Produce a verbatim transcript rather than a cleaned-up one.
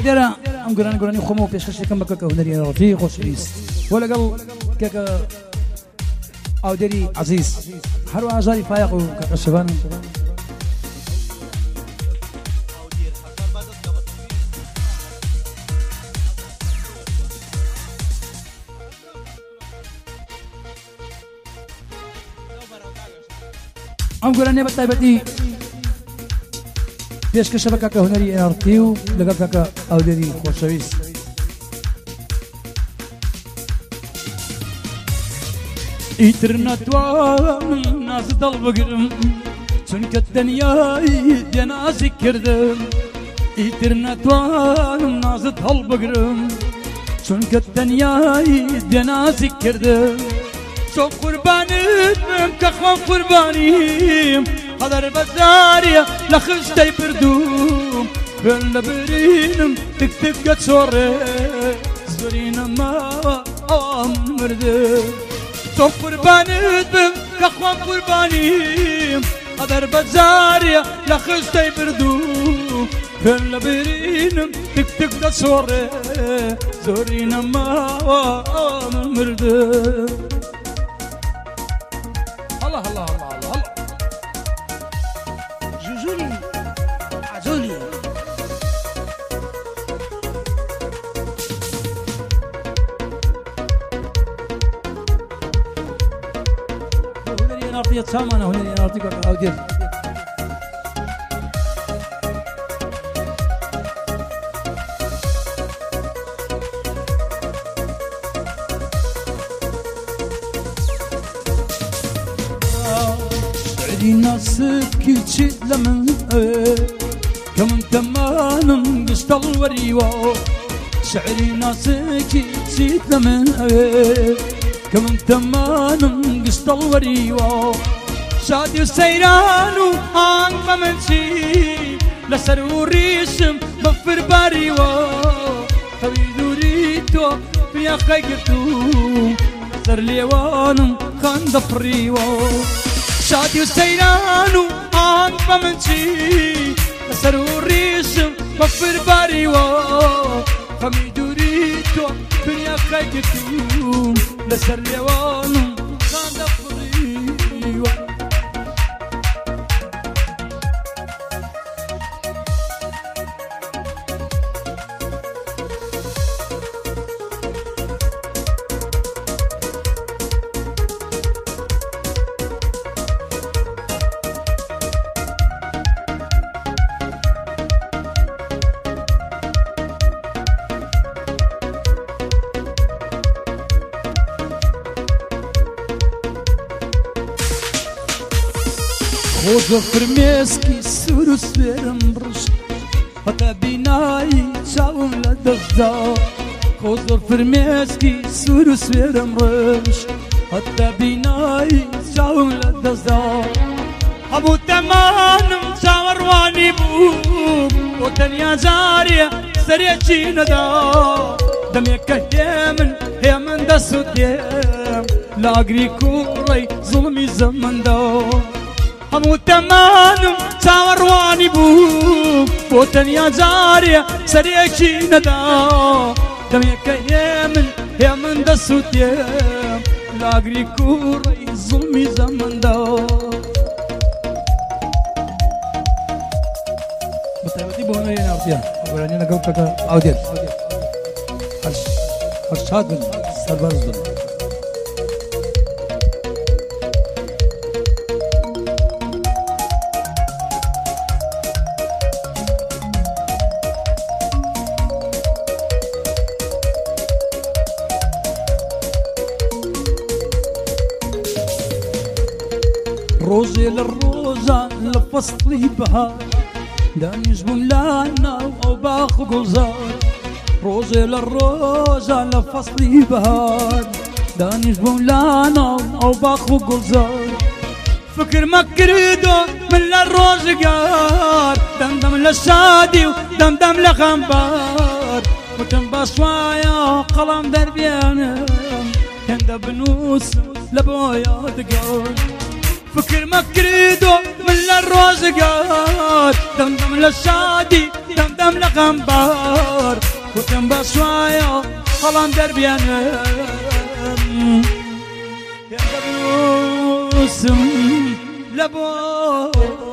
ديرا ام قران قراني خمو فيش خشي كم كاكا هنري رفيق وسويس ولا قال كاكا او ديري عزيز حروا عزاري فايق وكاكا شبان ام قراني بطيبتي فيش كشبه كاكا هنري ارتيو لقى كاكا او ديري خوشويس إترنت وان ناس دلبقرم چونك الدنيا يدنا ذكردم إترنت وان ناس دلبقرم چونك الدنيا يدنا ذكردم شو قربانم كخوان قربانيم قدر بزاريا لخشتي بردوم بل برينم تك تك قصوري زورينا ما امردم شو قربانتم كخوان قربانيم قدر بزاريا لخشتي بردوم بل برينم تك تك قصوري زورينا ما امردم الله الله الله الله جوجولي عزولي هنري نارتي تسامنا هنري نارتي كاكا أودير ناسك كيتشي لمن كمن تمانم قشطل وريوا شعري ناسك كيتشي لمن كمن تمانم قشطل وريوا شادي وسيرانو هان بمنشي لسر وريشم بفر باريوا خبيدو ريتو في خيقتو لسر ليوانم خان دفريوا شادي وسيرانو عن بمنشي لسر وريشم بفر باريوا خميدو ريتو بنيا خيقتو لسر ليوانو خان دفريوا خوزو فرميسكي سورو سفيرم برش حتى بيناي شاوم لدغدا خوزو فرميسكي سورو سفيرم برش حتى بيناي شاوم لدغدا ابو تمانم شاورواني بو وتنيا زاريا سريتشي ندا دمي كهيمن هيمن دسو ديم لاغري كوري ظلمي زمن دا همو تمانم ساورواني بو بوتنيا زاريا سريكي ندا دمي كيمن يمن دسو ديم لاغري كوري ظلمي زمن دا بطيبتي بونا ينارتيا وراني نقول كاكا عودين هرشاد سربرزدن روزي للروزة لفصلي بهار دانيش بملانا وباخو قلزار روزي للروزة لفصلي بهار دانيش بملانا وباخو قلزار فكر مكريدو من الروز قار دمدم للشادي ودمدم لخنبار وتم بصوايا قلم دربيانا كندا بنوس لبويا دقار فكر مكريدو من الروز قار دمدم للشادي دمدم لخنبار پێغەمبەر کوتم بە سوایە هەڵام دەربێنم پێ دەبنووسم لە بۆ